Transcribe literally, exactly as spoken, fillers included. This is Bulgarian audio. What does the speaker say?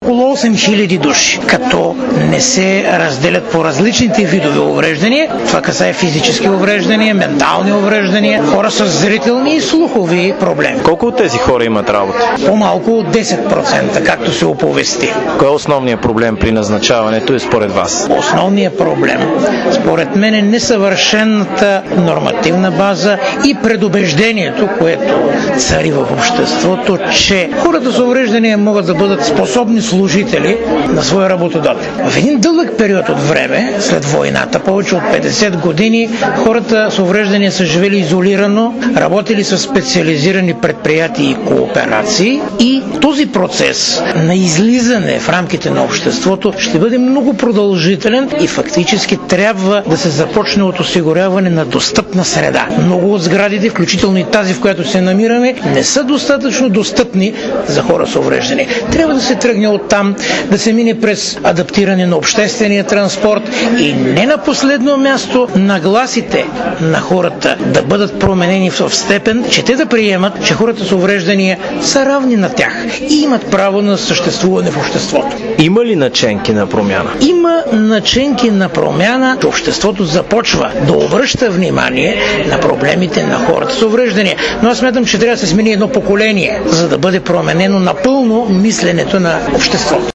около осем хиляди души, като не се разделят по различните видове увреждания. Това касае физически увреждания, ментални увреждания, хора с зрителни и слухови проблеми. Колко от тези хора имат работа? По-малко от десет процента, както се оповести. Кой е основният проблем при назначаването и според вас? Основният проблем, според мен, е несъвършената нормативна база и предубеждението, което цари в обществото, че хората с увреждания могат да бъдат способни служители на своя работодател. В един дълъг период от време, след войната, повече от петдесет години, хората с увреждания са живели изолирано, работили с специализирани предприятия и кооперации и този процес на излизане в рамките на обществото ще бъде много продължителен и фактически трябва да се започне от осигуряване на достъпна среда. Много от сградите, включително и тази, в която се намираме, не са достатъчно достъпни за хора с увреждания. Трябва да се тръгне оттам, да се мине през адаптиране на обществения транспорт и не на последно място нагласите на хората да бъдат променени в степен, че те да приемат, че хората с увреждания са равни на тях и имат право на съществуване в обществото. Има ли наченки на промяна? Има наченки на промяна, че обществото започва да обръща внимание на проблемите на хората с увреждания. Но аз смятам, че трябва да се смени едно поколение, за да бъде променено напълно мисленето на обществото.